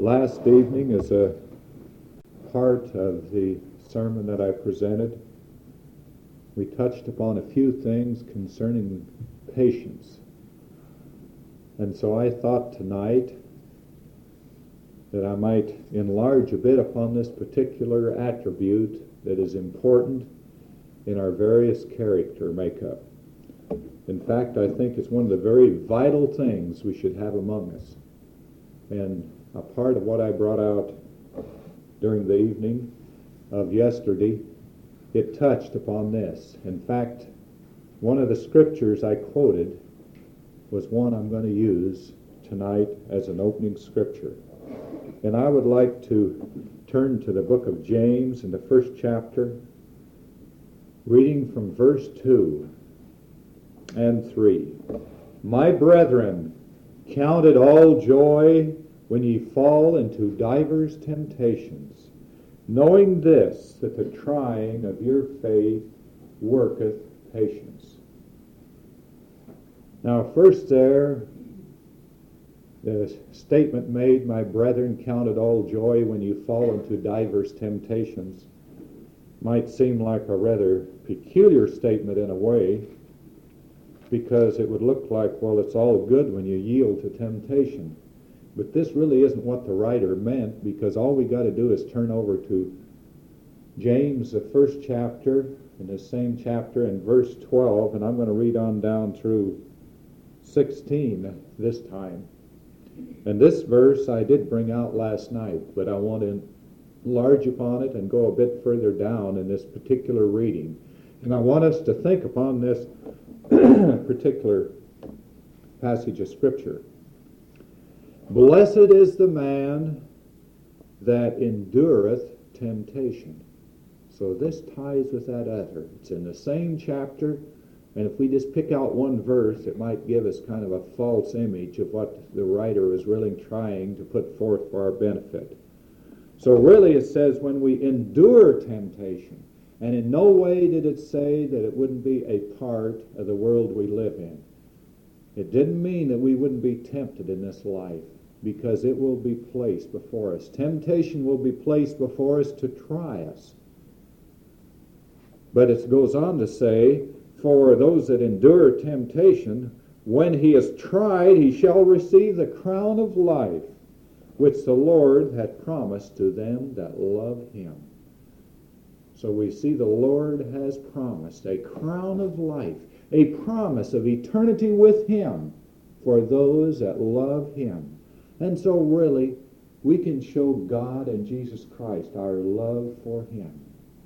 Last evening, as a part of the sermon that I presented, we touched upon a few things concerning patience. And so I thought tonight that I might enlarge a bit upon this particular attribute that is important in our various character makeup. In fact, I think it's one of the very vital things we should have among us. And a part of what I brought out during the evening of yesterday, it touched upon this. In fact, one of the scriptures I quoted was one I'm going to use tonight as an opening scripture. And I would like to turn to the book of James in the first chapter, reading from verse 2 and 3. My brethren, count it all joy when ye fall into divers temptations, knowing this, that the trying of your faith worketh patience. Now, first there, the statement made, my brethren, count it all joy when you fall into divers temptations, might seem like a rather peculiar statement in a way, because it would look like, well, it's all good when you yield to temptation. But this really isn't what the writer meant, because all we got to do is turn over to James, the first chapter, in the same chapter, in verse 12, and I'm going to read on down through 16 this time. And this verse I did bring out last night, but I want to enlarge upon it and go a bit further down in this particular reading. And I want us to think upon this particular passage of Scripture. Blessed is the man that endureth temptation. So this ties with that other. It's in the same chapter, and if we just pick out one verse, it might give us kind of a false image of what the writer is really trying to put forth for our benefit. So really it says when we endure temptation, and in no way did it say that it wouldn't be a part of the world we live in. It didn't mean that we wouldn't be tempted in this life, because it will be placed before us. Temptation will be placed before us to try us. But it goes on to say, for those that endure temptation, when he is tried, he shall receive the crown of life, which the Lord hath promised to them that love him. So we see the Lord has promised a crown of life, a promise of eternity with him for those that love him. And so really, we can show God and Jesus Christ our love for him.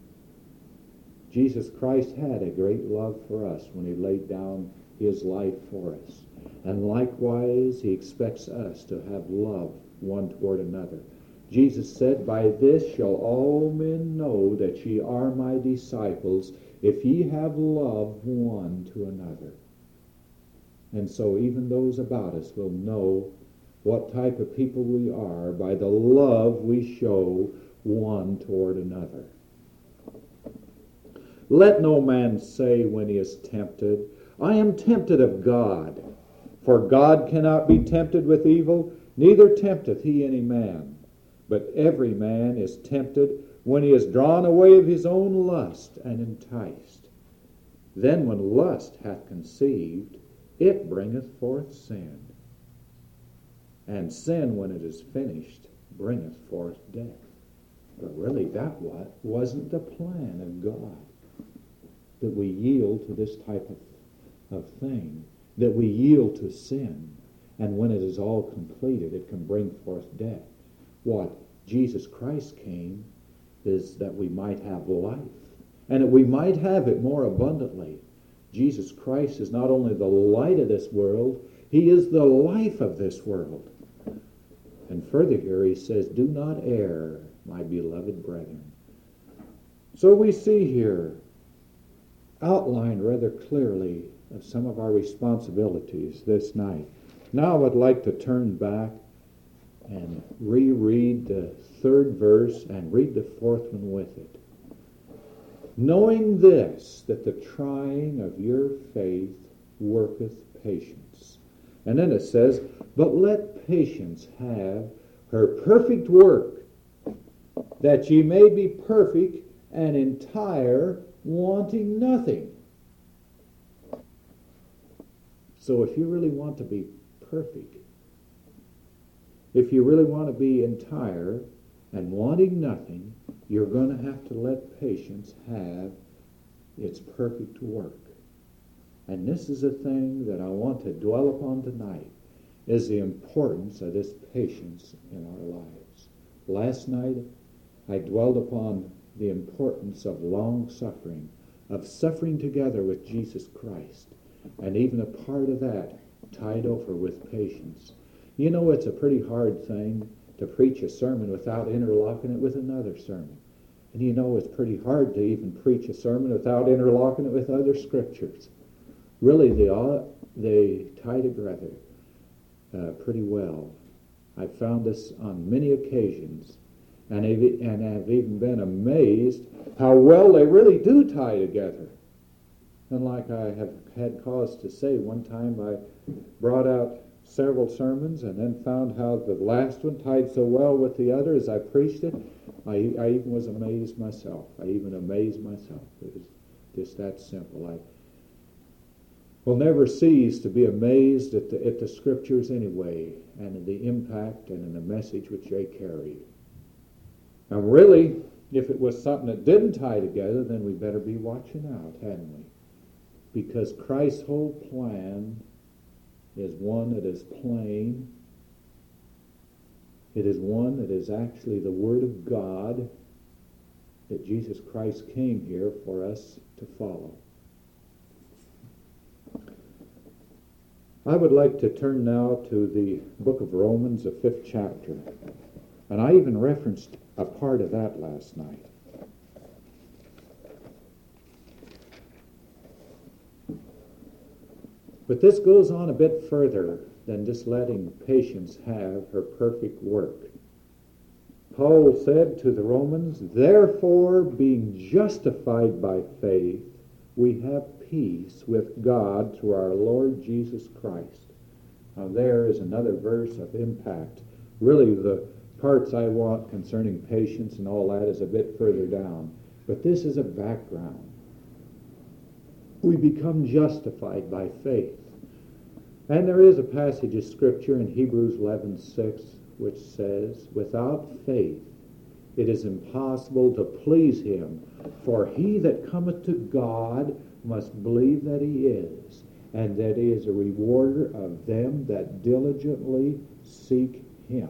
Jesus Christ had a great love for us when he laid down his life for us. And likewise, he expects us to have love one toward another. Jesus said, by this shall all men know that ye are my disciples, if ye have love one to another. And so even those about us will know what type of people we are by the love we show one toward another. Let no man say when he is tempted, I am tempted of God. For God cannot be tempted with evil, neither tempteth he any man. But every man is tempted when he is drawn away of his own lust and enticed. Then when lust hath conceived, it bringeth forth sin. And sin, when it is finished, bringeth forth death. But really, that wasn't the plan of God, that we yield to this type of thing, that we yield to sin, and when it is all completed, it can bring forth death. What Jesus Christ came is that we might have life, and that we might have it more abundantly. Jesus Christ is not only the light of this world, he is the life of this world. And further here he says, do not err, my beloved brethren. So we see here outlined rather clearly of some of our responsibilities this night. Now I would like to turn back and reread the third verse and read the fourth one with it. Knowing this, that the trying of your faith worketh patience. And then it says, but let patience have her perfect work, that ye may be perfect and entire, wanting nothing. So if you really want to be perfect, if you really want to be entire and wanting nothing, you're going to have to let patience have its perfect work. And this is a thing that I want to dwell upon tonight, is the importance of this patience in our lives. Last night, I dwelled upon the importance of long suffering, of suffering together with Jesus Christ, and even a part of that tied over with patience. You know, it's a pretty hard thing to preach a sermon without interlocking it with another sermon. And you know, it's pretty hard to even preach a sermon without interlocking it with other scriptures. Really, they tie together pretty well. I've found this on many occasions, and I've even been amazed how well they really do tie together. And like I have had cause to say, one time I brought out several sermons and then found how the last one tied so well with the other as I preached it. I even was amazed myself. It was just that simple. I will never cease to be amazed at the scriptures anyway, and in the impact and in the message which they carry. And really, if it was something that didn't tie together, then we better be watching out, hadn't we? Because Christ's whole plan is one that is plain. It is one that is actually the Word of God that Jesus Christ came here for us to follow. I would like to turn now to the book of Romans, the 5th chapter. And I even referenced a part of that last night. But this goes on a bit further than just letting patience have her perfect work. Paul said to the Romans, "Therefore, being justified by faith, we have peace with God through our Lord Jesus Christ." Now there is another verse of impact. Really, the parts I want concerning patience and all that is a bit further down. But this is a background. We become justified by faith. And there is a passage of Scripture in Hebrews 11:6 which says, "Without faith it is impossible to please him, for he that cometh to God must believe that he is, and that he is a rewarder of them that diligently seek him."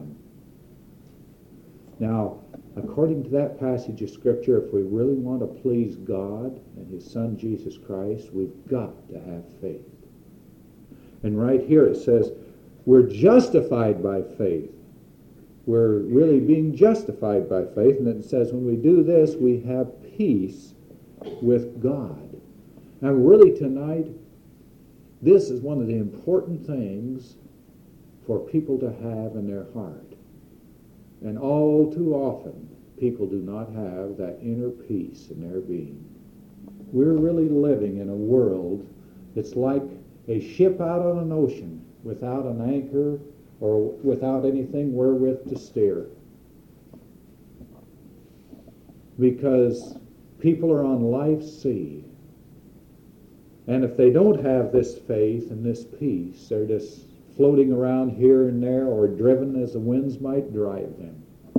Now, according to that passage of Scripture, if we really want to please God and his Son Jesus Christ, we've got to have faith. And right here it says, we're justified by faith. We're really being justified by faith. And it says when we do this, we have peace with God. Now really tonight, this is one of the important things for people to have in their heart. And all too often, people do not have that inner peace in their being. We're really living in a world that's like a ship out on an ocean without an anchor or without anything wherewith to steer. Because people are on life's sea. And if they don't have this faith and this peace, they're just floating around here and there or driven as the winds might drive them.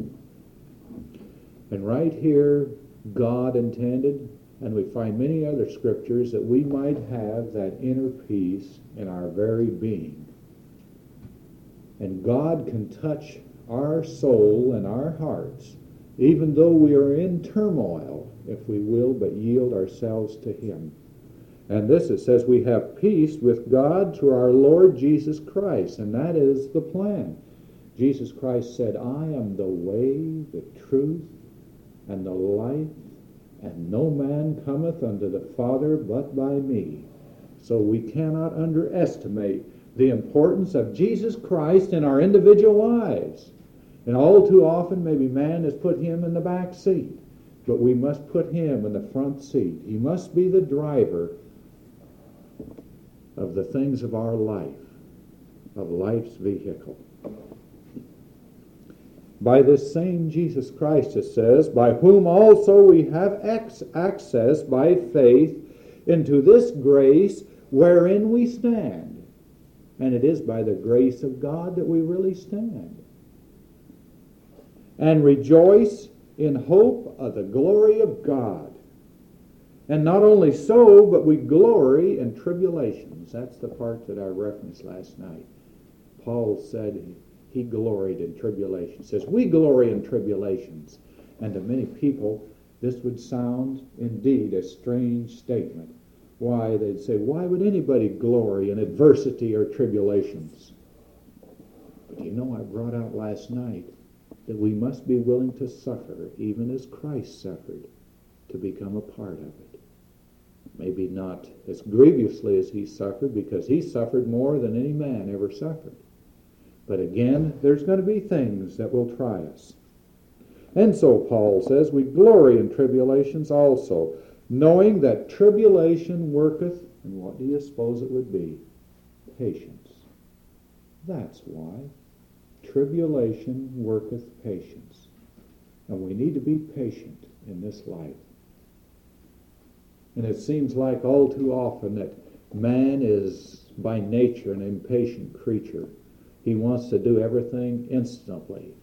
And right here, God intended, and we find many other scriptures, that we might have that inner peace in our very being. And God can touch our soul and our hearts, even though we are in turmoil, if we will but yield ourselves to him. And this, it says, we have peace with God through our Lord Jesus Christ. And that is the plan. Jesus Christ said, "I am the way, the truth, and the life, and no man cometh unto the Father but by me." So we cannot underestimate the importance of Jesus Christ in our individual lives. And all too often, maybe man has put him in the back seat. But we must put him in the front seat. He must be the driver of the things of our life, of life's vehicle. by this same Jesus Christ, it says, by whom also we have access by faith into this grace wherein we stand. And it is by the grace of God that we really stand. And rejoice in hope of the glory of God. And not only so, but we glory in tribulations. That's the part that I referenced last night. Paul said he gloried in tribulations. Says, we glory in tribulations. And to many people, this would sound indeed a strange statement. Why? They'd say, why would anybody glory in adversity or tribulations? But I brought out last night that we must be willing to suffer, even as Christ suffered, to become a part of it. Maybe not as grievously as he suffered, because he suffered more than any man ever suffered. But again, there's going to be things that will try us. And so Paul says, we glory in tribulations also, knowing that tribulation worketh, and what do you suppose it would be? Patience. That's why. Tribulation worketh patience. And we need to be patient in this life. And it seems like all too often that man is by nature an impatient creature. He wants to do everything instantly.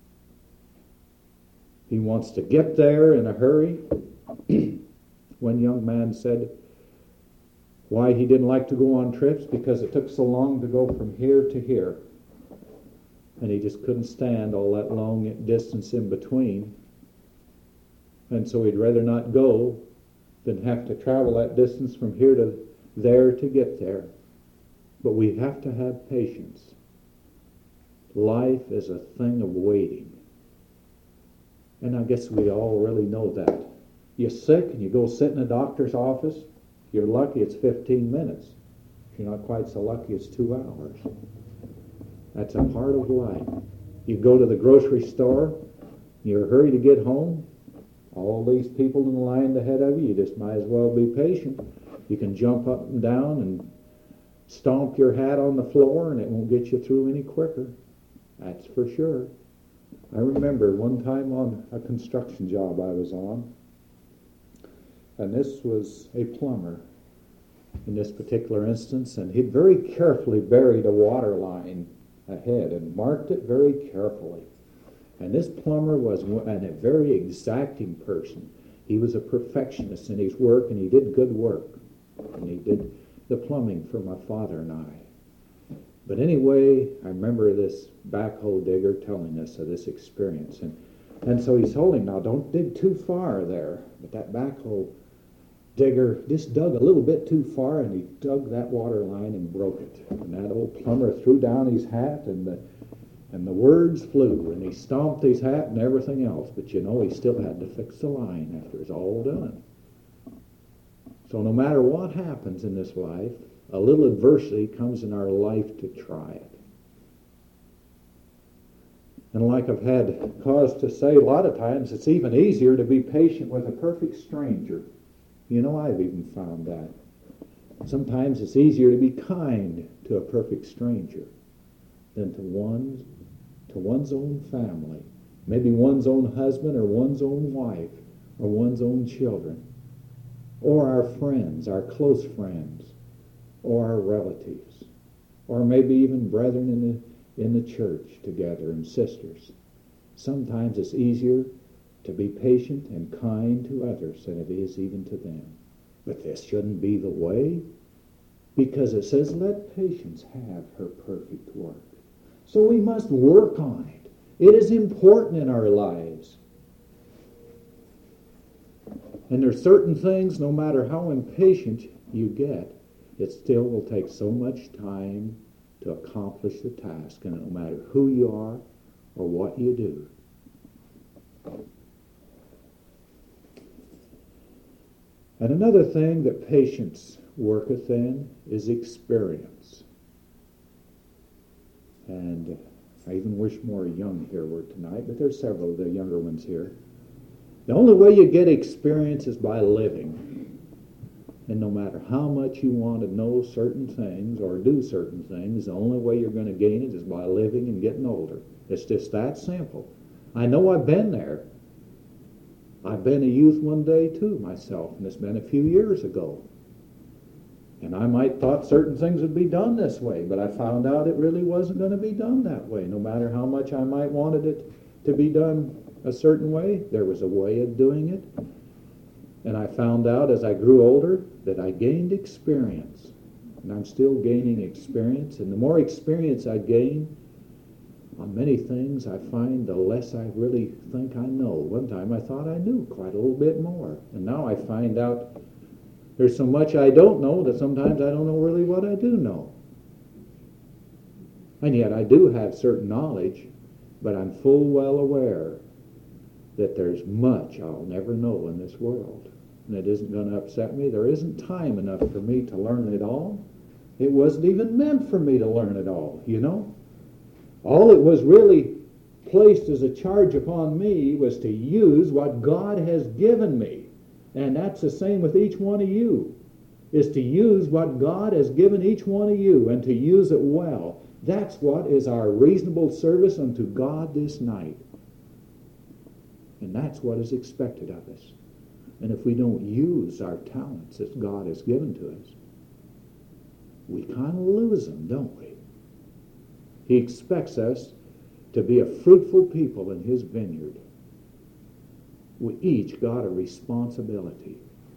He wants to get there in a hurry. One young man said why he didn't like to go on trips, because it took so long to go from here to here. And he just couldn't stand all that long distance in between. And so he'd rather not go than have to travel that distance from here to there to get there. But we have to have patience. Life is a thing of waiting. And I guess we all really know that. You're sick and you go sit in a doctor's office. If you're lucky, it's 15 minutes. If you're not quite so lucky, it's 2 hours. That's a part of life. You go to the grocery store, you're in a hurry to get home. All these people in the line ahead of you just might as well be patient. You can jump up and down and stomp your hat on the floor, and it won't get you through any quicker. That's for sure. I remember one time on a construction job I was on, and this was a plumber in this particular instance, and he'd very carefully buried a water line ahead and marked it very carefully. And this plumber was a very exacting person. He was a perfectionist in his work, and he did good work. And he did the plumbing for my father and I. But anyway, I remember this backhoe digger telling us of this experience. And so he told him, now don't dig too far there. But that backhoe digger just dug a little bit too far, and he dug that water line and broke it. And that old plumber threw down his hat, and the words flew, and he stomped his hat and everything else. But he still had to fix the line after it was all done. So no matter what happens in this life, a little adversity comes in our life to try it. And like I've had cause to say a lot of times, it's even easier to be patient with a perfect stranger. I've even found that. Sometimes it's easier to be kind to a perfect stranger than to one's own family, maybe one's own husband or one's own wife or one's own children, or our friends, our close friends, or our relatives, or maybe even brethren in the church together and sisters. Sometimes it's easier to be patient and kind to others than it is even to them. But this shouldn't be the way, because it says, let patience have her perfect work. So we must work on it. It is important in our lives. And there's certain things, no matter how impatient you get, it still will take so much time to accomplish the task, and no matter who you are or what you do. And another thing that patience worketh in is experience. And I even wish more young here were tonight, but there's several of the younger ones here. The only way you get experience is by living. And no matter how much you want to know certain things or do certain things, the only way you're going to gain it is by living and getting older. It's just that simple. I know I've been there. I've been a youth one day too myself, and it's been a few years ago. And I might thought certain things would be done this way, but I found out it really wasn't going to be done that way. No matter how much I might wanted it to be done a certain way, there was a way of doing it. And I found out as I grew older that I gained experience. And I'm still gaining experience. And the more experience I gain on many things, I find the less I really think I know. One time I thought I knew quite a little bit more. And now I find out there's so much I don't know that sometimes I don't know really what I do know. And yet I do have certain knowledge, but I'm full well aware that there's much I'll never know in this world. And it isn't going to upset me. There isn't time enough for me to learn it all. It wasn't even meant for me to learn it all, you know. All it was really placed as a charge upon me was to use what God has given me. And that's the same with each one of you, is to use what God has given each one of you and to use it well. That's what is our reasonable service unto God this night. And that's what is expected of us. And if we don't use our talents that God has given to us, we kind of lose them, don't we? He expects us to be a fruitful people in His vineyard. We each got a responsibility.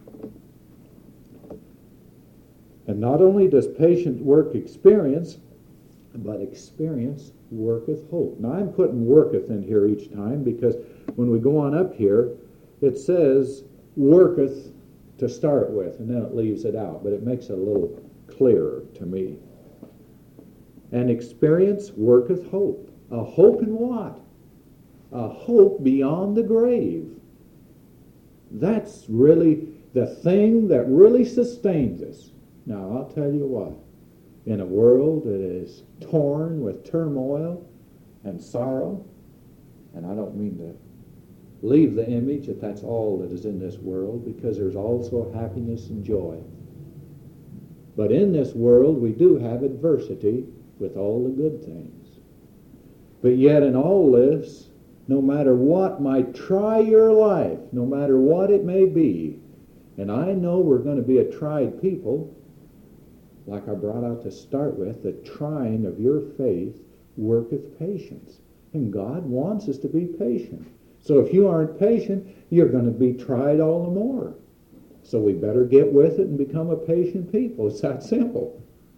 And not only does patient work experience, but experience worketh hope. Now I'm putting worketh in here each time because when we go on up here, it says worketh to start with, and then it leaves it out, but it makes it a little clearer to me. And experience worketh hope. A hope in what? A hope beyond the grave. That's really the thing that really sustains us. Now, I'll tell you what. In a world that is torn with turmoil and sorrow, and I don't mean to leave the image that that's all that is in this world, because there's also happiness and joy. But in this world, we do have adversity with all the good things. But yet in all this, no matter what might try your life, no matter what it may be, and I know we're going to be a tried people, like I brought out to start with, the trying of your faith worketh patience. And God wants us to be patient. So if you aren't patient, you're going to be tried all the more. So we better get with it and become a patient people. It's that simple.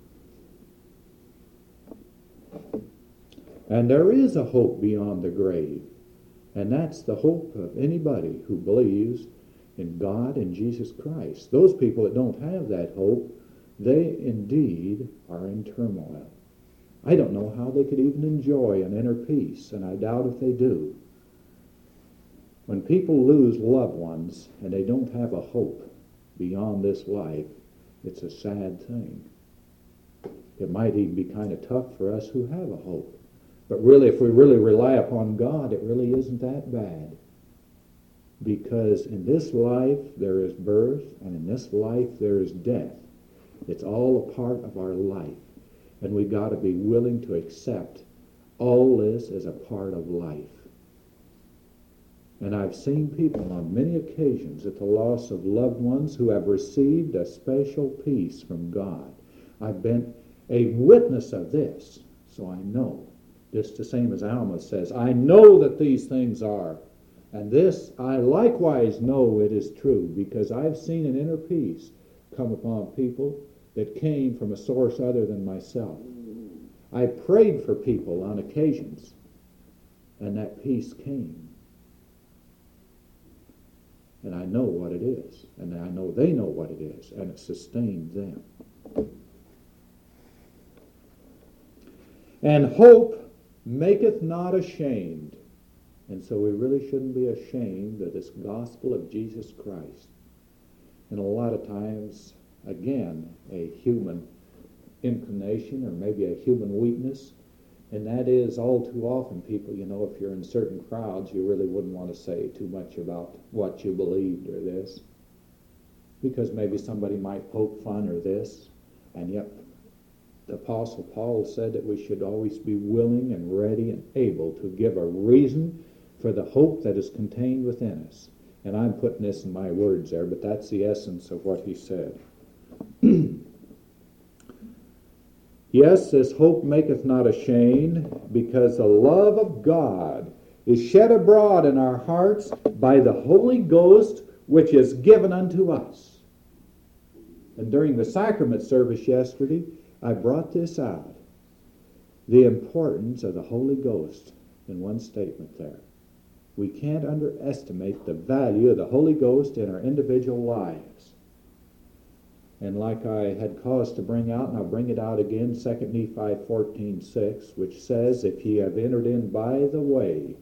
And there is a hope beyond the grave. And that's the hope of anybody who believes in God and Jesus Christ. Those people that don't have that hope, they indeed are in turmoil. I don't know how they could even enjoy an inner peace, and I doubt if they do. When people lose loved ones and they don't have a hope beyond this life, it's a sad thing. It might even be kind of tough for us who have a hope. But really, if we really rely upon God, it really isn't that bad. Because in this life there is birth, and in this life there is death. It's all a part of our life. And we've got to be willing to accept all this as a part of life. And I've seen people on many occasions at the loss of loved ones who have received a special peace from God. I've been a witness of this, so I know. Just the same as Alma says, I know that these things are. And this I likewise know it is true, because I've seen an inner peace come upon people that came from a source other than myself. I prayed for people on occasions, and that peace came. And I know what it is, and I know they know what it is, and it sustains them. And hope maketh not ashamed. And so we really shouldn't be ashamed of this gospel of Jesus Christ. And a lot of times, again, a human inclination or maybe a human weakness, and that is all too often people, if you're in certain crowds, you really wouldn't want to say too much about what you believed or this, because maybe somebody might poke fun or this, and yet the Apostle Paul said that we should always be willing and ready and able to give a reason for the hope that is contained within us. And I'm putting this in my words there, but that's the essence of what he said. Yes, this hope maketh not ashamed, because the love of God is shed abroad in our hearts by the Holy Ghost, which is given unto us. And during the sacrament service yesterday, I brought this out. The importance of the Holy Ghost in one statement there. We can't underestimate the value of the Holy Ghost in our individual lives. And like I had cause to bring out, and I'll bring it out again, 2 Nephi 14:6, which says, if ye have entered in by the way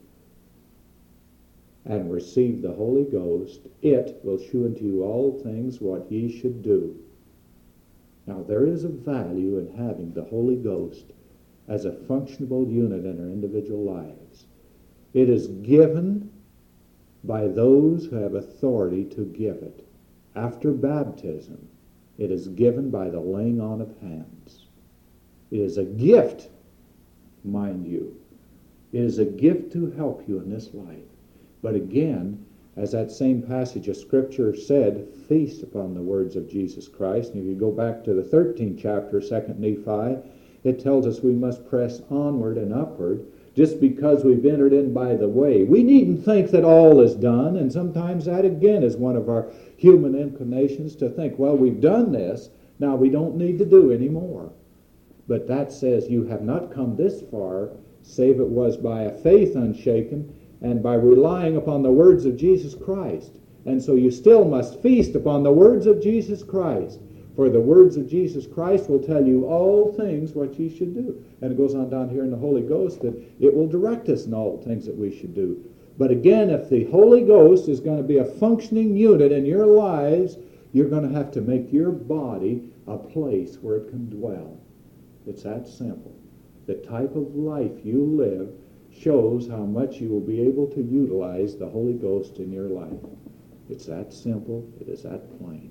and received the Holy Ghost, it will shew unto you all things what ye should do. Now there is a value in having the Holy Ghost as a functionable unit in our individual lives. It is given by those who have authority to give it. After baptism, it is given by the laying on of hands. It is a gift, mind you. It is a gift to help you in this life. But again, as that same passage of Scripture said, feast upon the words of Jesus Christ. And if you go back to the 13th chapter, 2 Nephi, it tells us we must press onward and upward just because we've entered in by the way. We needn't think that all is done, and sometimes that again is one of our human inclinations to think, well, we've done this, now we don't need to do any more. But that says you have not come this far, save it was by a faith unshaken and by relying upon the words of Jesus Christ. And so you still must feast upon the words of Jesus Christ. For the words of Jesus Christ will tell you all things what ye should do. And it goes on down here in the Holy Ghost that it will direct us in all things that we should do. But again, if the Holy Ghost is going to be a functioning unit in your lives, you're going to have to make your body a place where it can dwell. It's that simple. The type of life you live shows how much you will be able to utilize the Holy Ghost in your life. It's that simple. It is that plain.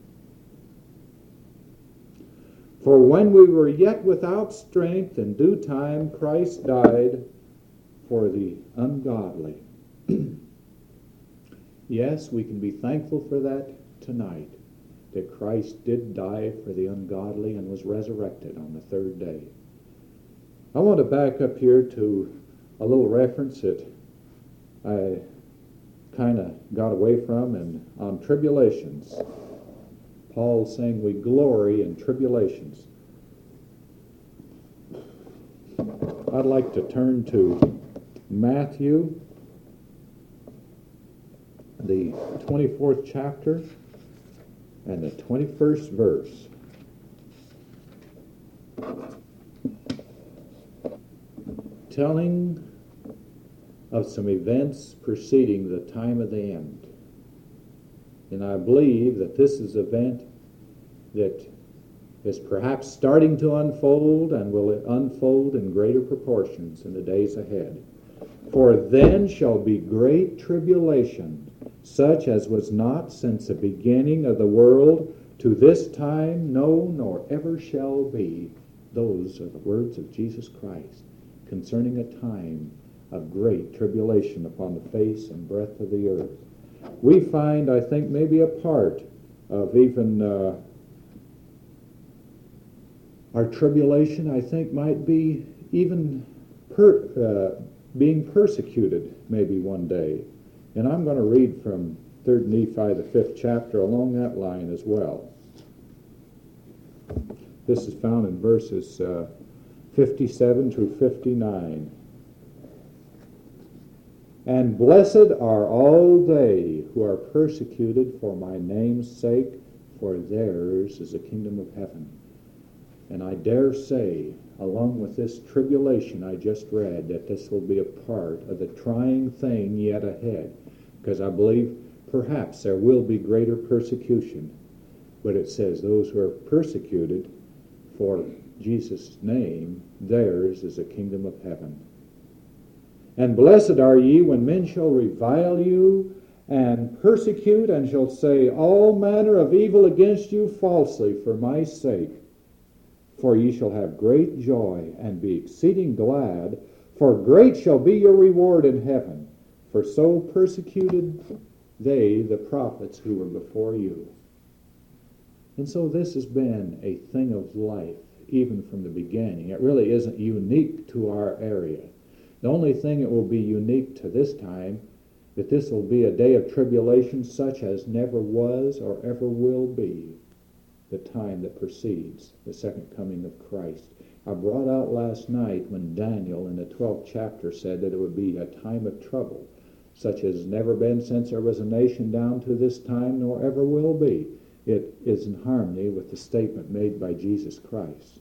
For when we were yet without strength, in due time Christ died for the ungodly. Yes, we can be thankful for that tonight, that Christ did die for the ungodly and was resurrected on the third day. I want to back up here to a little reference that I kind of got away from, and on tribulations. Paul's saying we glory in tribulations. I'd like to turn to Matthew, the 24th chapter, and the 21st verse. Telling of some events preceding the time of the end. And I believe that this is an event that is perhaps starting to unfold and will unfold in greater proportions in the days ahead. For then shall be great tribulation, such as was not since the beginning of the world to this time, no, nor ever shall be. Those are the words of Jesus Christ concerning a time of great tribulation upon the face and breadth of the earth. We find, I think, maybe a part of even our tribulation, I think, might be even being persecuted maybe one day. And I'm going to read from 3 Nephi, the 5th chapter, along that line as well. This is found in verses 57 through 59. And blessed are all they who are persecuted for my name's sake, for theirs is the kingdom of heaven. And I dare say, along with this tribulation I just read, that this will be a part of the trying thing yet ahead, because I believe perhaps there will be greater persecution. But it says those who are persecuted for Jesus' name, theirs is the kingdom of heaven. And blessed are ye when men shall revile you and persecute, and shall say all manner of evil against you falsely for my sake. For ye shall have great joy, and be exceeding glad, for great shall be your reward in heaven. For so persecuted they the prophets who were before you. And so this has been a thing of life, even from the beginning. It really isn't unique to our area. The only thing that will be unique to this time, that this will be a day of tribulation such as never was or ever will be, the time that precedes the second coming of Christ. I brought out last night when Daniel in the 12th chapter said that it would be a time of trouble, such as never been since there was a nation down to this time, nor ever will be. It is in harmony with the statement made by Jesus Christ.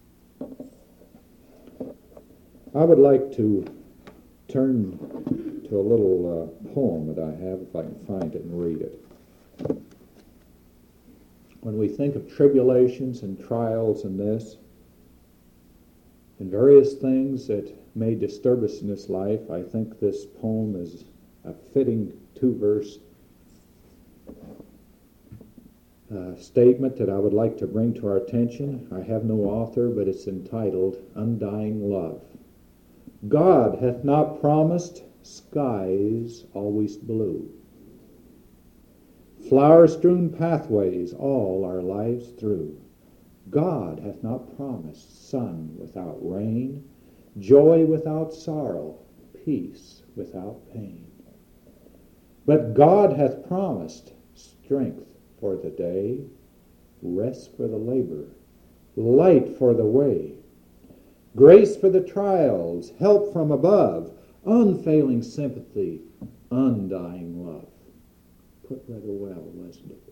I would like to turn to a little poem that I have, if I can find it and read it. When we think of tribulations and trials and this, and various things that may disturb us in this life, I think this poem is a fitting two-verse statement that I would like to bring to our attention. I have no author, but it's entitled Undying Love. God hath not promised skies always blue, flower-strewn pathways all our lives through. God hath not promised sun without rain, joy without sorrow, peace without pain. But God hath promised strength for the day, rest for the labor, light for the way, grace for the trials, help from above, unfailing sympathy, undying love. Put rather well, wasn't it?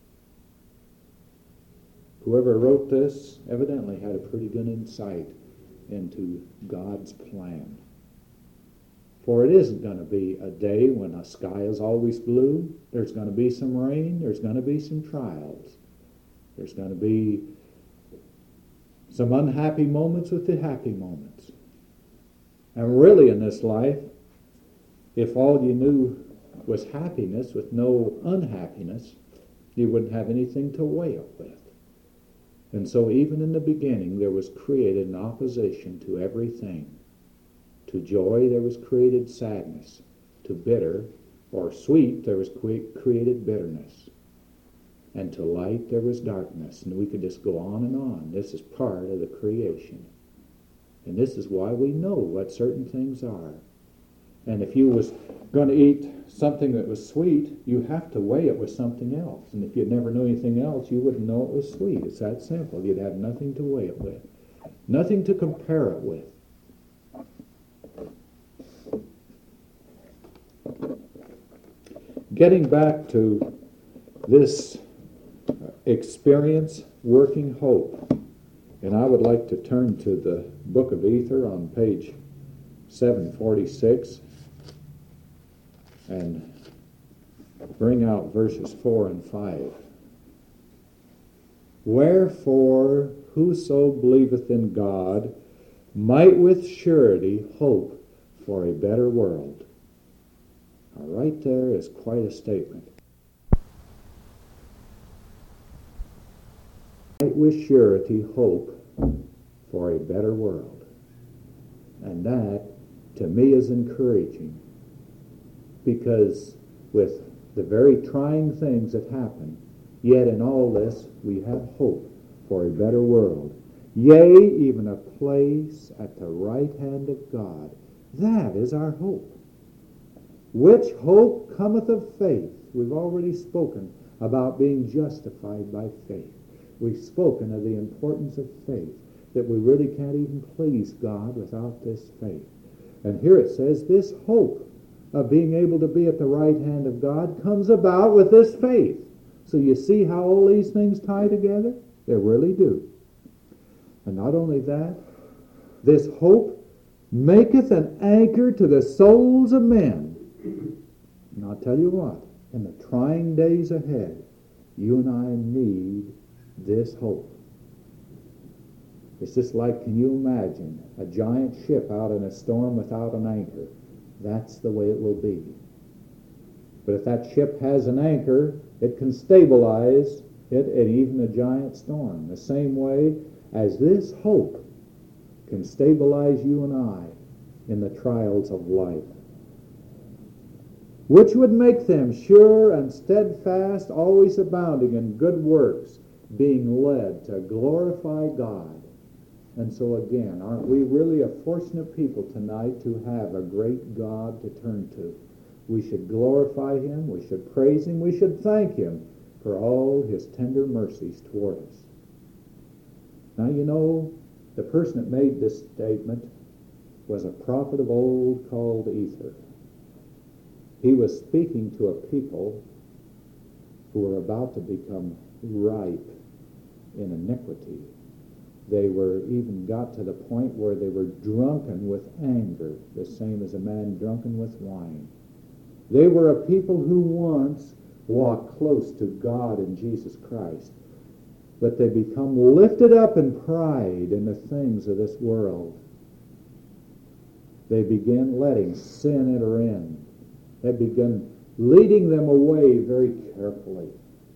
Whoever wrote this evidently had a pretty good insight into God's plan. For it isn't going to be a day when the sky is always blue. There's going to be some rain. There's going to be some trials. There's going to be some unhappy moments with the happy moments. And really in this life, if all you knew was happiness with no unhappiness, you wouldn't have anything to weigh it with. And so even in the beginning, there was created an opposition to everything. To joy, there was created sadness. To bitter or sweet, there was created bitterness. And to light, there was darkness. And we could just go on and on. This is part of the creation. And this is why we know what certain things are. And if you was going to eat something that was sweet, you have to weigh it with something else. And if you'd never knew anything else, you wouldn't know it was sweet. It's that simple. You'd have nothing to weigh it with. Nothing to compare it with. Getting back to this experience, working hope. And I would like to turn to the book of Ether on page 746 and bring out verses 4 and 5. Wherefore, whoso believeth in God might with surety hope for a better world. Now, right there is quite a statement. Might with surety hope for a better world. And that, to me, is encouraging. Because with the very trying things that happen, yet in all this we have hope for a better world. Yea, even a place at the right hand of God. That is our hope. Which hope cometh of faith. We've already spoken about being justified by faith. We've spoken of the importance of faith, that we really can't even please God without this faith. And here it says this hope of being able to be at the right hand of God comes about with this faith. So you see how all these things tie together? They really do. And not only that, this hope maketh an anchor to the souls of men. And I'll tell you what, in the trying days ahead, you and I need this hope. It's just like, can you imagine a giant ship out in a storm without an anchor? That's the way it will be. But if that ship has an anchor, it can stabilize it in even a giant storm. The same way as this hope can stabilize you and I in the trials of life. which would make them sure and steadfast, always abounding in good works, being led to glorify God. And so again, aren't we really a fortunate people tonight to have a great God to turn to? We should glorify Him, we should praise Him, we should thank Him for all His tender mercies toward us. Now you know, the person that made this statement was a prophet of old called Ether. He was speaking to a people who were about to become ripe in iniquity. They were even got to the point where they were drunken with anger, the same as a man drunken with wine. They were a people who once walked close to God and Jesus Christ, but they become lifted up in pride in the things of this world. They begin letting sin enter in. They begin leading them away very carefully.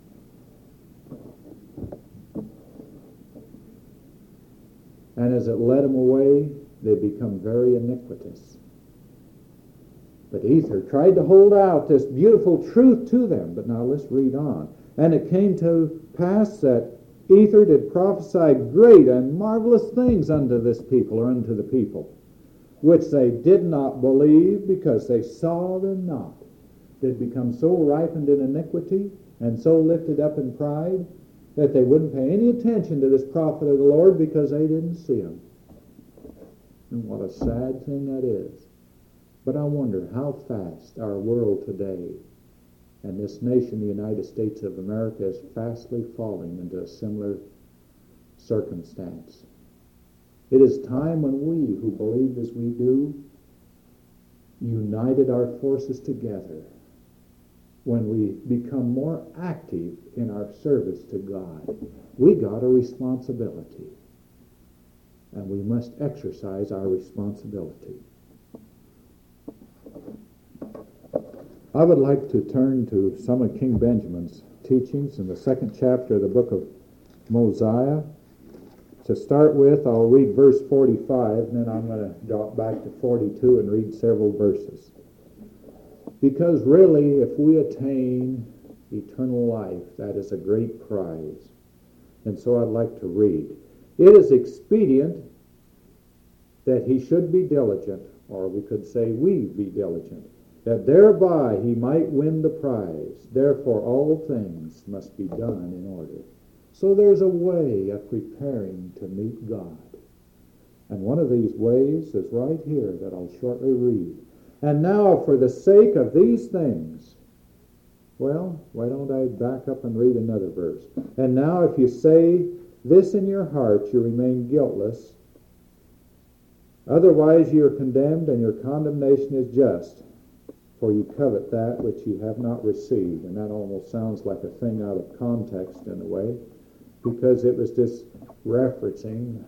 And as it led them away, they become very iniquitous. But Ether tried to hold out this beautiful truth to them. But now let's read on. And it came to pass that Ether did prophesy great and marvelous things unto this people, or unto the people, which they did not believe, because they saw them not. They'd become so ripened in iniquity and so lifted up in pride that they wouldn't pay any attention to this prophet of the Lord because they didn't see him. And what a sad thing that is. But I wonder how fast our world today and this nation, the United States of America, is fastly falling into a similar circumstance. It is time when we, who believed as we do, united our forces together, when we become more active in our service to God. We got a responsibility, and we must exercise our responsibility. I would like to turn to some of King Benjamin's teachings in the 2nd chapter of the book of Mosiah. To start with, I'll read verse 45, and then I'm going to drop back to 42 and read several verses. Because really, if we attain eternal life, that is a great prize. And so I'd like to read. It is expedient that he should be diligent, or we could say we be diligent, that thereby he might win the prize. Therefore all things must be done in order. So there's a way of preparing to meet God. And one of these ways is right here that I'll shortly read. And now for the sake of these things. Well, why don't I back up and read another verse? And now if you say this in your heart, you remain guiltless. Otherwise you are condemned, and your condemnation is just. For you covet that which you have not received. And that almost sounds like a thing out of context in a way, because it was just referencing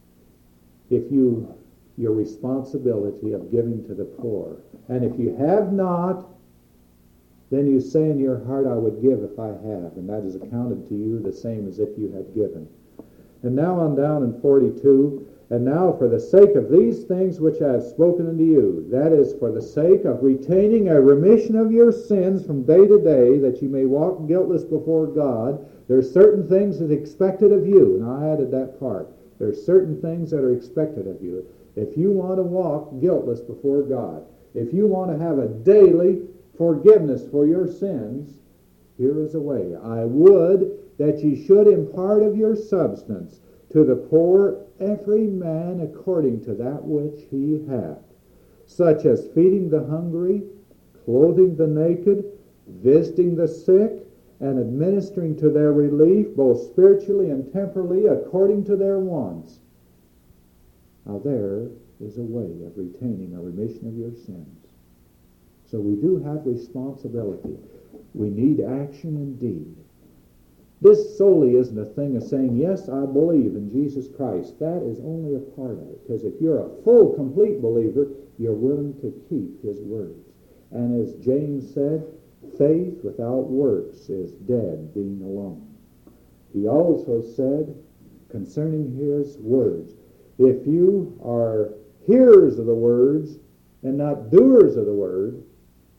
your responsibility of giving to the poor. And if you have not, then you say in your heart, I would give if I have. And that is accounted to you the same as if you had given. And now on down in 42, and now for the sake of these things which I have spoken unto you, that is for the sake of retaining a remission of your sins from day to day, that you may walk guiltless before God. There's certain things that are expected of you, and I added that part. There's certain things that are expected of you. If you want to walk guiltless before God, if you want to have a daily forgiveness for your sins, here is a way. I would that ye should impart of your substance to the poor, every man according to that which he hath, such as feeding the hungry, clothing the naked, visiting the sick, and administering to their relief, both spiritually and temporally, according to their wants. Now there is a way of retaining a remission of your sins. So we do have responsibility. We need action indeed. This solely isn't a thing of saying, yes, I believe in Jesus Christ. That is only a part of it. Because if you're a full, complete believer, you're willing to keep his words. And as James said, faith without works is dead, being alone. He also said, concerning his words, if you are hearers of the words and not doers of the word,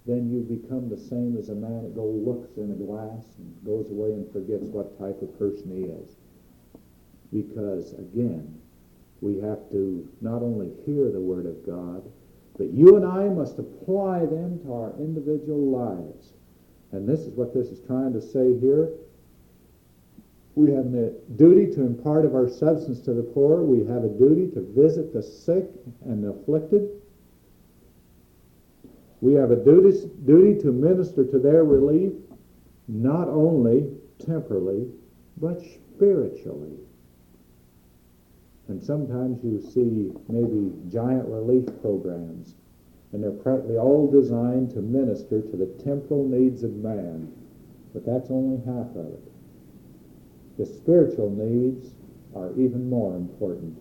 then you become the same as a man that looks in a glass and goes away and forgets what type of person he is. Because, again, we have to not only hear the Word of God, but you and I must apply them to our individual lives. And this is what this is trying to say here. We have the duty to impart of our substance to the poor. We have a duty to visit the sick and the afflicted. We have a duty to minister to their relief, not only temporally, but spiritually. And sometimes you see maybe giant relief programs, and they're practically all designed to minister to the temporal needs of man. But that's only half of it. The spiritual needs are even more important.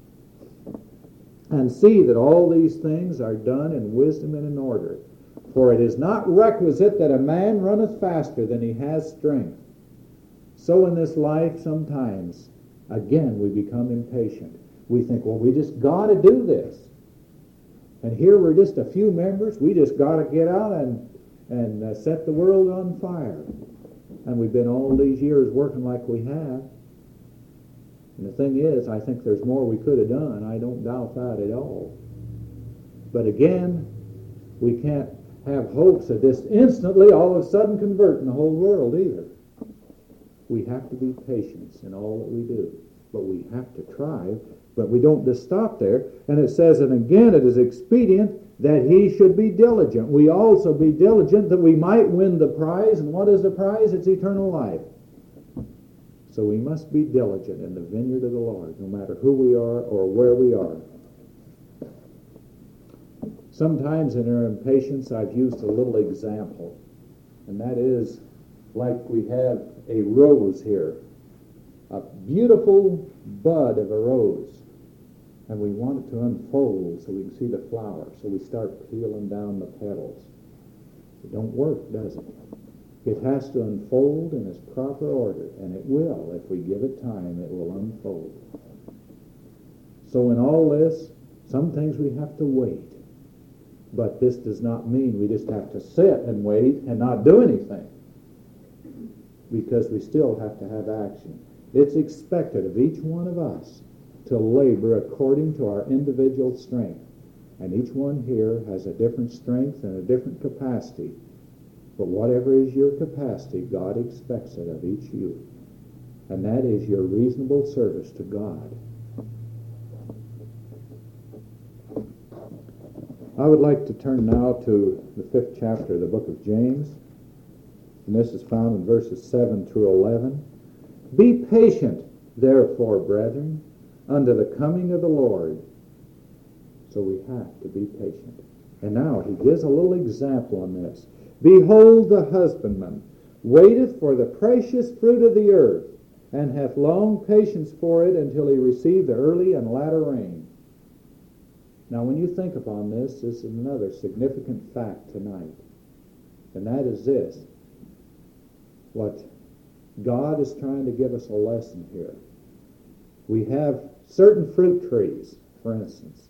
And see that all these things are done in wisdom and in order. For it is not requisite that a man runneth faster than he has strength. So in this life sometimes, again, we become impatient. We think, well, we just got to do this. And here we're just a few members. We just got to get out and set the world on fire. And we've been all these years working like we have. And the thing is, I think there's more we could have done. I don't doubt that at all. But again, we can't have hopes that this instantly all of a sudden converting the whole world either. We have to be patient in all that we do. But we have to try. But we don't just stop there. And it says, and again, it is expedient that he should be diligent. We also be diligent that we might win the prize. And what is the prize? It's eternal life. So we must be diligent in the vineyard of the Lord, no matter who we are or where we are. Sometimes in our impatience, I've used a little example. And that is, like we have a rose here, a beautiful bud of a rose, and we want it to unfold so we can see the flower, so we start peeling down the petals. It don't work, does it? It has to unfold in its proper order, and it will. If we give it time, it will unfold. So in all this, some things we have to wait. But this does not mean we just have to sit and wait and not do anything, because we still have to have action. It's expected of each one of us to labor according to our individual strength. And each one here has a different strength and a different capacity. But whatever is your capacity, God expects it of each you. And that is your reasonable service to God. I would like to turn now to the 5th chapter of the book of James. And this is found in verses 7 through 11. Be patient, therefore, brethren, unto the coming of the Lord. So we have to be patient. And now he gives a little example on this. Behold, the husbandman waiteth for the precious fruit of the earth, and hath long patience for it until he receive the early and latter rain. Now when you think upon this, this is another significant fact tonight. And that is this. What God is trying to give us a lesson here. We have certain fruit trees, for instance.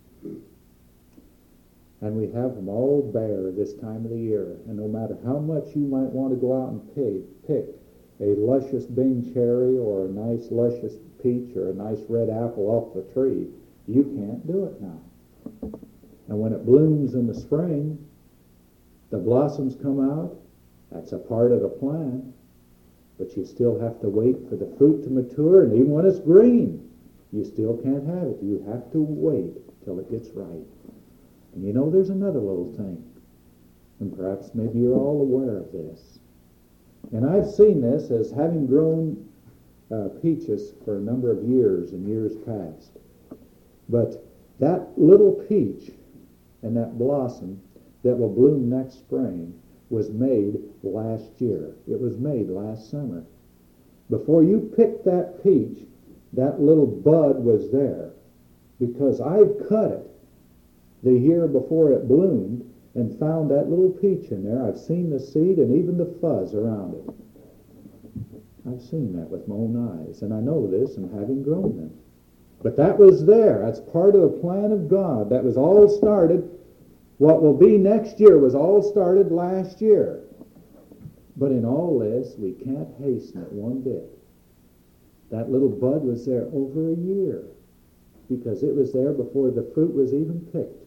And we have them all bare this time of the year. And no matter how much you might want to go out and pick a luscious Bing cherry or a nice luscious peach or a nice red apple off the tree, you can't do it now. And when it blooms in the spring, the blossoms come out. That's a part of the plan. But you still have to wait for the fruit to mature, and even when it's green, you still can't have it. You have to wait till it gets ripe. And you know, there's another little thing, and perhaps maybe you're all aware of this. And I've seen this as having grown peaches for a number of years in years past. But that little peach and that blossom that will bloom next spring was made last year. It was made last summer. Before you picked that peach, that little bud was there, because I've cut it the year before it bloomed and found that little peach in there. I've seen the seed and even the fuzz around it. I've seen that with my own eyes, and I know this from having grown them. But that was there. That's part of the plan of God. That was all started What will be next year was all started last year. But in all this, we can't hasten it one bit. That little bud was there over a year because it was there before the fruit was even picked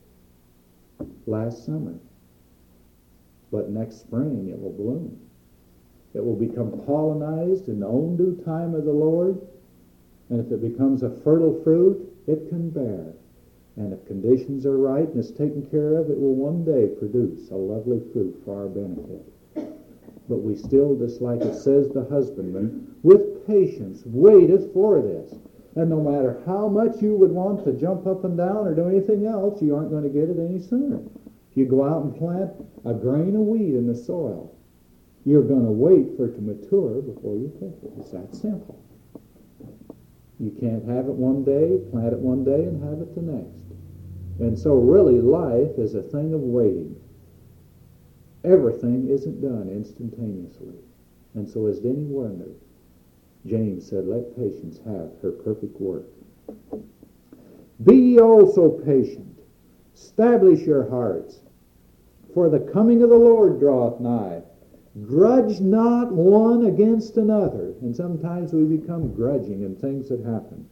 last summer. But next spring it will bloom. It will become pollinized in the own due time of the Lord. And if it becomes a fertile fruit, it can bear. And if conditions are right and it's taken care of, it will one day produce a lovely fruit for our benefit. But we still, just like it says, the husbandman, with patience, waiteth for this. And no matter how much you would want to jump up and down or do anything else, you aren't going to get it any sooner. If you go out and plant a grain of wheat in the soil, you're going to wait for it to mature before you pick it. It's that simple. You can't have it one day, plant it one day, and have it the next. And so really life is a thing of waiting. Everything isn't done instantaneously. And so as Denny wonder, James said, let patience have her perfect work. Be ye also patient. Establish your hearts. For the coming of the Lord draweth nigh. Grudge not one against another. And sometimes we become grudging in things that happen.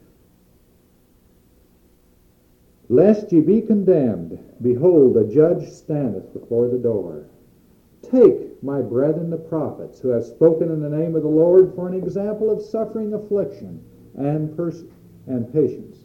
Lest ye be condemned, behold, the judge standeth before the door. Take, my brethren, the prophets, who have spoken in the name of the Lord, for an example of suffering, affliction, and patience.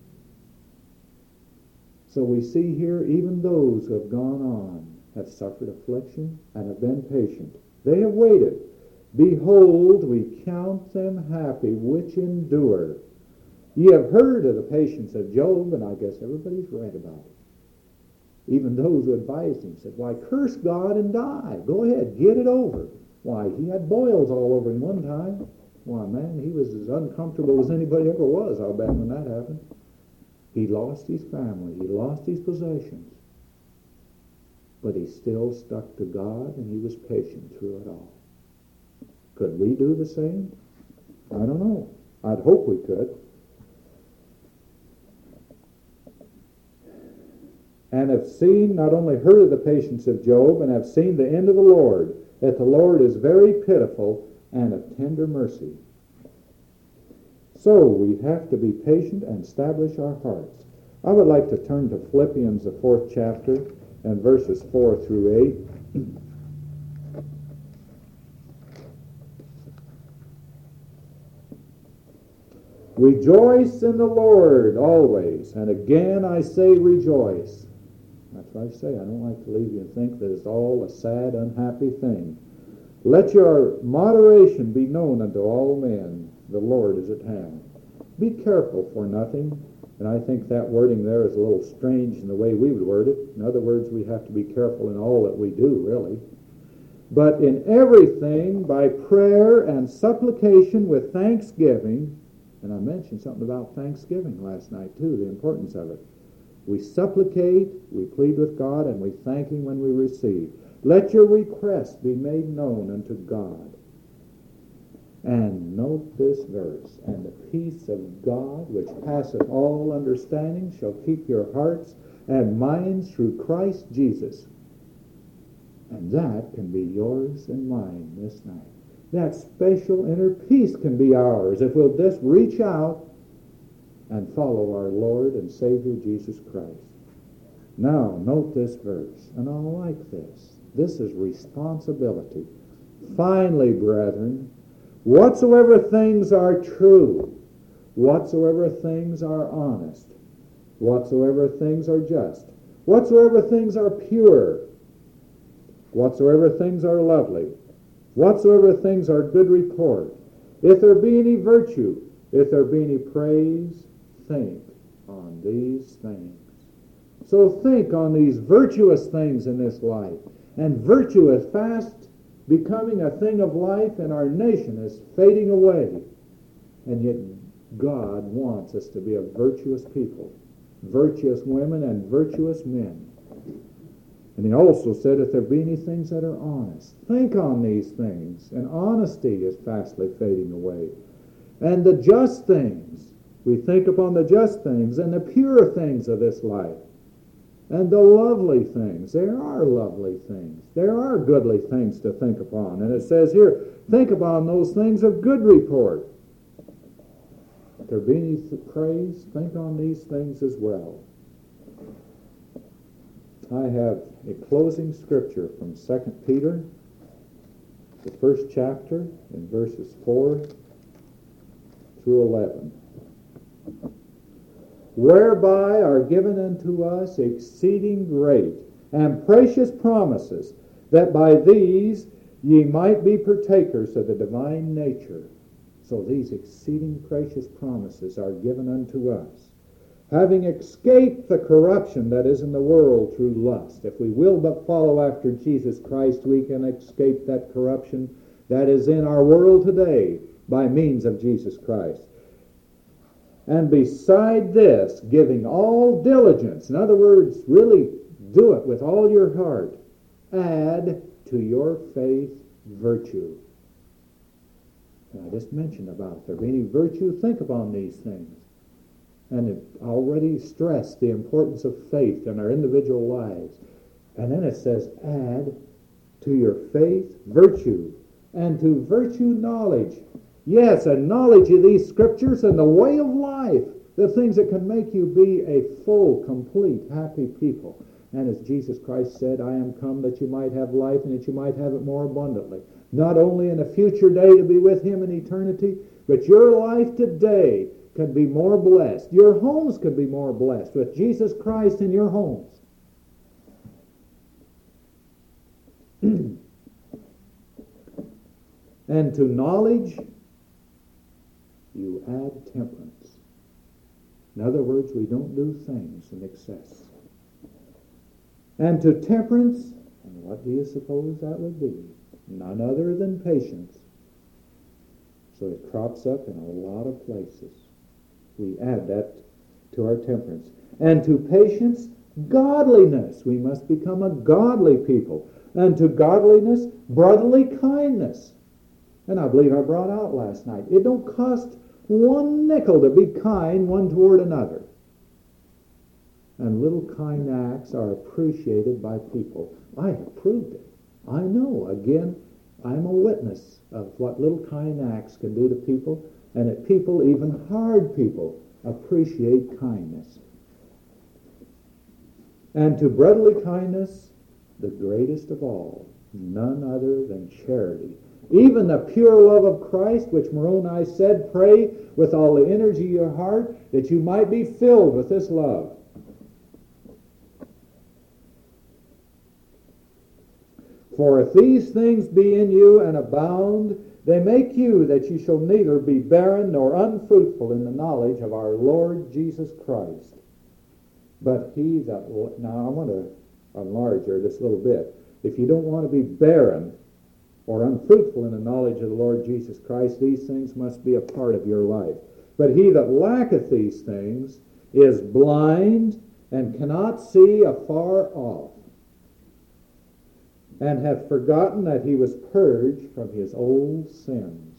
So we see here, even those who have gone on have suffered affliction and have been patient. They have waited. Behold, we count them happy which endure. Ye have heard of the patience of Job, and I guess everybody's read about it. Even those who advised him said, why, curse God and die. Go ahead, get it over. Why, he had boils all over him one time. Why, man, he was as uncomfortable as anybody ever was, I'll bet, when that happened. He lost his family. He lost his possessions. But he still stuck to God, and he was patient through it all. Could we do the same? I don't know. I'd hope we could. And have seen, not only heard of the patience of Job, and have seen the end of the Lord, that the Lord is very pitiful and of tender mercy. So we have to be patient and establish our hearts. I would like to turn to Philippians, the 4th chapter, and verses 4 through 8. Rejoice in the Lord always, and again I say rejoice. That's what I say. I don't like to leave you and think that it's all a sad, unhappy thing. Let your moderation be known unto all men. The Lord is at hand. Be careful for nothing. And I think that wording there is a little strange in the way we would word it. In other words, we have to be careful in all that we do, really. But in everything, by prayer and supplication with thanksgiving, and I mentioned something about thanksgiving last night too, the importance of it. We supplicate, we plead with God, and we thank Him when we receive. Let your requests be made known unto God. And note this verse, and the peace of God, which passeth all understanding, shall keep your hearts and minds through Christ Jesus. And that can be yours and mine this night. That special inner peace can be ours if we'll just reach out and follow our Lord and Savior Jesus Christ. Now, note this verse, and I like this. This is responsibility. Finally, brethren, whatsoever things are true, whatsoever things are honest, whatsoever things are just, whatsoever things are pure, whatsoever things are lovely, whatsoever things are good report, if there be any virtue, if there be any praise, think on these things. So think on these virtuous things in this life. And virtue is fast becoming a thing of life, and our nation is fading away. And yet God wants us to be a virtuous people, virtuous women and virtuous men. And He also said, if there be any things that are honest, think on these things. And honesty is fastly fading away. And the just things, we think upon the just things and the pure things of this life. and the lovely things. There are lovely things. There are goodly things to think upon. And it says here, think upon those things of good report. If there be any praise, think on these things as well. I have a closing scripture from 2 Peter, the first chapter, in verses 4 through 11. Whereby are given unto us exceeding great and precious promises, that by these ye might be partakers of the divine nature. So these exceeding precious promises are given unto us, having escaped the corruption that is in the world through lust. If we will but follow after Jesus Christ, we can escape that corruption that is in our world today by means of Jesus Christ. And beside this, giving all diligence, in other words, really do it with all your heart, add to your faith virtue. And I just mentioned about if there be any virtue, think upon these things. And it already stressed the importance of faith in our individual lives. And then it says, add to your faith virtue, and to virtue knowledge. Yes, a knowledge of these scriptures and the way of life, the things that can make you be a full, complete, happy people. And as Jesus Christ said, I am come that you might have life and that you might have it more abundantly. Not only in a future day to be with Him in eternity, but your life today can be more blessed. Your homes can be more blessed with Jesus Christ in your homes. And to knowledge, you add temperance. In other words, we don't do things in excess. And to temperance, and what do you suppose that would be? None other than patience. So it crops up in a lot of places. We add that to our temperance. And to patience, godliness. We must become a godly people. And to godliness, brotherly kindness. And I believe I brought out last night, it don't cost one nickel to be kind one toward another. And little kind acts are appreciated by people. I have proved it. I know. Again, I'm a witness of what little kind acts can do to people, and that people, even hard people, appreciate kindness. And to brotherly kindness, the greatest of all, none other than charity. Even the pure love of Christ, which Moroni said, pray with all the energy of your heart that you might be filled with this love. For if these things be in you and abound, they make you that you shall neither be barren nor unfruitful in the knowledge of our Lord Jesus Christ. But he that... Now I want to enlarge here just a little bit. If you don't want to be barren or unfruitful in the knowledge of the Lord Jesus Christ, these things must be a part of your life. But he that lacketh these things is blind and cannot see afar off, and hath forgotten that he was purged from his old sins.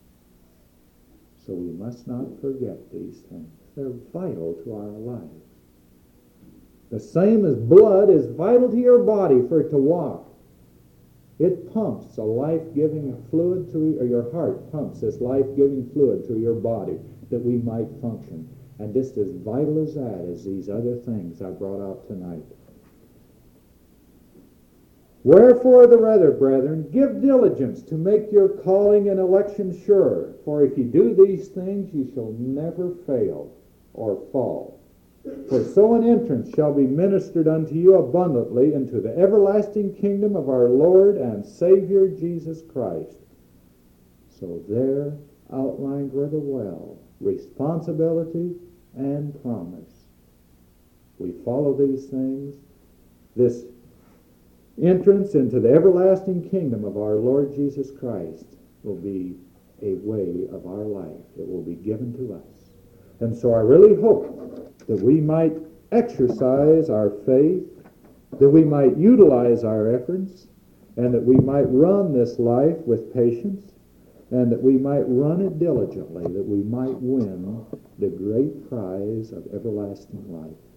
So we must not forget these things. They're vital to our lives. The same as blood is vital to your body for it to walk. It pumps a life-giving fluid through, or your heart pumps this life-giving fluid through your body that we might function. And just as vital as that is these other things I brought out tonight. Wherefore the rather, brethren, give diligence to make your calling and election sure. For if you do these things, you shall never fail or fall. For so an entrance shall be ministered unto you abundantly into the everlasting kingdom of our Lord and Savior Jesus Christ. So there outlined rather well responsibility and promise. We follow these things. This entrance into the everlasting kingdom of our Lord Jesus Christ will be a way of our life. It will be given to us. And so I really hope that we might exercise our faith, that we might utilize our efforts, and that we might run this life with patience, and that we might run it diligently, that we might win the great prize of everlasting life.